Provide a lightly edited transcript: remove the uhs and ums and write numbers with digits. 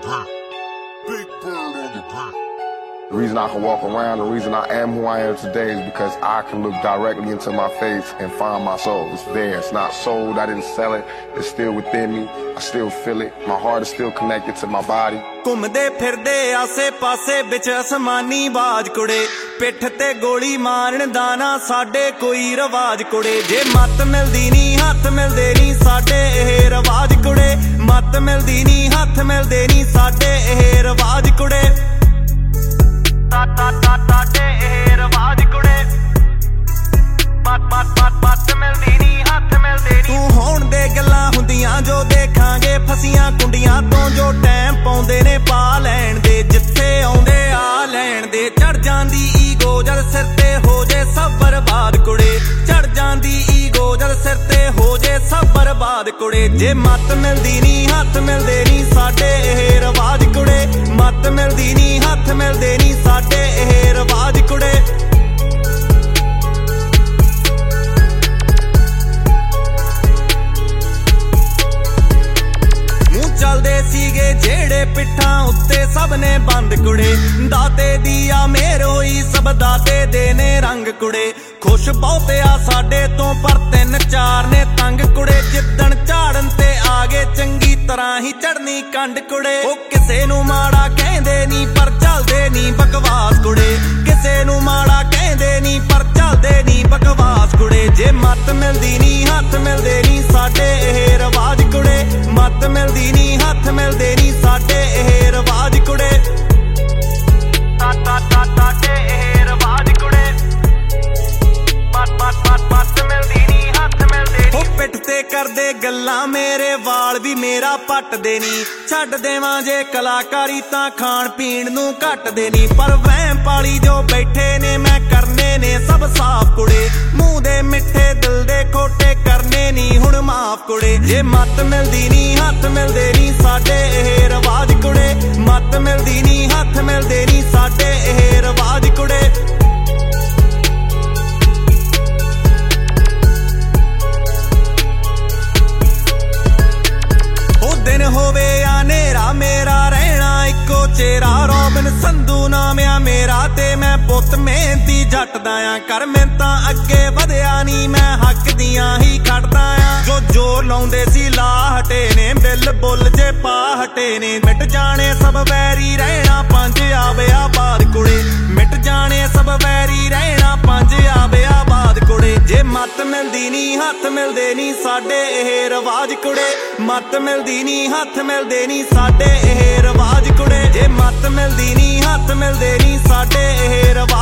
beat. Big Bird on the beat. The reason I can walk around, the reason I am who I am today is because I can look directly into my face and find my soul. It's there. It's not sold. I didn't sell it. It's still within me. I still feel it. My heart is still connected to my body. ਘੁੰਮਦੇ ਫਿਰਦੇ ਆਸੇ ਪਾਸੇ ਵਿੱਚ ਅਸਮਾਨੀ ਬਾਜ ਕੁੜੇ ਪਿੱਠ ਤੇ ਗੋਲੀ ਮਾਰਨ ਦਾ ਨਾ ਸਾਡੇ ਕੋਈ ਰਵਾਜ ਕੁੜੇ ਜੇ ਮੱਤ ਮਿਲਦੀ ਨਹੀਂ ਹੱਥ ਮਿਲਦੇ ਨਹੀਂ ਸਾਡੇ ਇਹ ਰਵਾਜ ਕੁੜੇ ਮੱਤ ਮਿਲਦੀ ਨਹੀਂ ਹੱਥ ਮਿਲਦੇ ਨਹੀਂ ਸਾਡੇ ਇਹ ਰਵਾਜ ਕੁੜੇ ਸਾਡੇ ਇਹ ਰਵਾਜ ਕੁੜੇ ਮੱਤ ਮਿਲਦੀ ਨਹੀਂ ਹੱਥ ਮਿਲਦੇ ਤੂੰ ਹੋਣ ਦੇ ਗੱਲਾਂ ਹੁੰਦੀਆਂ ਜੋ ਦੇਖਾਂਗੇ ਫਸੀਆਂ ਕੁੰਡੀਆਂ ਤੋਂ ਜੋ ਟਾਈਮ ਪਾਉਂਦੇ ਨੇ ਪਾ ਲੈਣ ਦੇ ਜਿੱਥੇ ਆਉਂਦੇ ਆ ਲੈਣ ਦੇ ਚੜ ਜਾਂਦੀ ਈਗੋ ਜਦ ਸਿਰ ਤੇ ਹੋ ਜੇ ਸਭ ਬਰਬਾਦ ਕੁੜੇ ਚੜ ਜਾਂਦੀ ਈਗੋ ਜਦ ਸਿਰ ਤੇ ਹੋ ਜੇ ਸਭ ਬਰਬਾਦ ਕੁੜੇ ਜੇ ਮੱਤ ਮਿਲਦੀ ਨਹੀਂ ਹੱਥ ਮਿਲਦੇ ਨਹੀਂ ਸਾਡੇ ਇਹ ਰਵਾਜ ਕੁੜੇ ਮੱਤ ਮਿਲਦੀ ਨਹੀਂ ਹੱਥ ਮਿਲਦੇ ਨਹੀਂ ਸਾਡੇ ਇਹ ਰਵਾਜ ਕੁੜੇ ਚੱਲਦੇ ਸੀਗੇ ਜਿਹੜੇ ਪਿੱਠਾਂ ਉੱਤੇ ਸਭ ਨੇ ਬੰਦ ਕੁੜੇ ਦਾਤੇ ਦੀ ਆ ਮੇਰ ਹੋਈ ਸਭ ਦਾਤੇ ਦੇ ਨੇ ਰੰਗ ਕੁੜੇ ਖੁਸ਼ ਬਹੁਤੇ ਆ ਸਾਡੇ ਤੋਂ ਪਰ ਤਿੰਨ ਚਾਰ ਨੇ ਤੰਗ ਕੁੜੇ ਜਿੱਦਣ ਝਾੜਨ ਤੇ ਆ ਗਏ ਚੰਗੀ ਤਰ੍ਹਾਂ ਹੀ ਚੜਨੀ ਕੰਡ ਕੁੜੇ ਉਹ ਕਿਸੇ ਨੂੰ ਮਾੜਾ ਕਹਿੰਦੇ ਨਹੀਂ ਪਰ ਚੱਲਦੇ ਨਹੀਂ ਬਕਵਾਸ ਕੁੜੇ ਕਿਸੇ ਨੂੰ ਮਾੜਾ ਕਹਿੰਦੇ ਨਹੀਂ ਪਰ ਚੱਲਦੇ ਨਹੀਂ ਬਕਵਾਸ ਕੁੜੇ ਜੇ ਮੱਤ ਮਿਲਦੀ ਨਹੀਂ ਹੱਥ ਮਿਲਦੇ ਨਹੀਂ ਸਾਡੇ ਇਹ ਰਵਾਜ ਕੁੜੇ ਮੱਤ ਮਿਲਦੀ ਨਹੀਂ ਹੱਥ ਮਿਲਦੇ ਨਹੀਂ ਸਾਡੇ ਇਹ ਰਵਾਜ ਕੁੜੇ ਸਾਡੇ ਇਹ ਰਵਾਜ ਕੁੜੇ ਮੱਤ ਮਿਲਦੀ ਨਹੀਂ ਹੱਥ ਮਿਲਦੇ ਨਹੀਂ ਉਹ ਪਿੱਠ ਤੇ ਕਰਦੇ ਗੱਲਾਂ ਮੇਰੇ ਵਾਲ ਵੀ ਮੇਰਾ ਪੱਟਦੇ ਨਹੀਂ ਛੱਡ ਦੇਵਾਂ ਜੇ ਕਲਾਕਾਰੀ ਤਾਂ ਖਾਣ ਪੀਣ ਨੂੰ ਘੱਟਦੇ ਨਹੀਂ ਪਰ ਵਹਿਮ ਪਾਲੀ ਜੋ ਬੈਠੇ ਨੇ ਮੈਂ ਕਰਨੇ ਨੇ ਸਭ ਸਾਫ਼ ਕੁੜੇ ਮੂੰਹ ਦੇ ਮਿੱਠੇ ਦਿਲ ਦੇ ਖੋਟੇ ਕਰਨੇ ਨਹੀਂ ਹੁਣ ਮਾਫ ਕੁੜੇ ਜੇ ਮੱਤ ਮਿਲਦੀ ਨਹੀਂ ਹੱਥ ਮਿਲਦੇ ਨਹੀਂ ਸਾਡੇ ਇਹ ਰਵਾਜ ਕੁੜੇ ਮੱਤ ਮਿਲਦੀ ਨਹੀਂ ਹੱਥ ਮਿਲਦੇ ਨਹੀਂ ਸਾਡੇ ਇਹ ਰਵਾਜ ਕੁੜੇ ਉਹ ਦਿਨ ਹੋਵੇ ਆ ਨੇਰਾ ਮੇਰਾ ਰਹਿਣਾ ਇੱਕੋ ਚਿਹਰਾ ਰੋਬਿਨ ਸੰਧੂ ਨਾਮ ਆ ਮੇਰਾ ਤੇ ਮੈਂ ਪੁੱਤ ਮਿਹਨਤੀ ਜੱਟ ਦਾ ਆ ਕਰ ਮਿਹਨਤਾਂ ਅੱਗੇ ਵਧਿਆ ਨਹੀਂ ਮੈਂ ਹੱਕ ਦੀਆਂ ਹੀ ਖੜਦਾ ਆ ਜੋ ਜ਼ੋਰ ਲਾਉਂਦੇ ਸੀ ਲਾ ਹਟੇ ਨੇ ਬਿੱਲ ਬੁੱਲ ਜੇ ਪਾ ਹਟੇ ਨੇ ਮਿਟ ਜਾਣੇ ਸਭ ਵੈਰੀ ਰਹਿਣਾ ਪੰਜ ਆਵੇ ਆਬਾਦ ਕੁੜੇ ਮਿਟ ਜਾਣੇ ਸਭ ਵੈਰੀ ਰਹਿਣਾ ਪੰਜ ਆਵੇ ਆਬਾਦ ਕੁੜੇ ਜੇ ਮੱਤ ਮਿਲਦੀ ਨਹੀਂ ਹੱਥ ਮਿਲਦੇ ਨਹੀਂ ਸਾਡੇ ਇਹ ਰਵਾਜ ਕੁੜੇ ਮੱਤ ਮਿਲਦੀ ਨਹੀਂ ਹੱਥ ਮਿਲਦੇ ਨਹੀਂ ਸਾਡੇ ਇਹ ਰਵਾਜ ਕੁੜੇ ਜੇ ਮੱਤ ਮਿਲਦੀ ਨਹੀਂ ਹੱਥ ਮਿਲਦੇ ਨਹੀਂ ਸਾਡੇ ਇਹ ਰਵਾਜ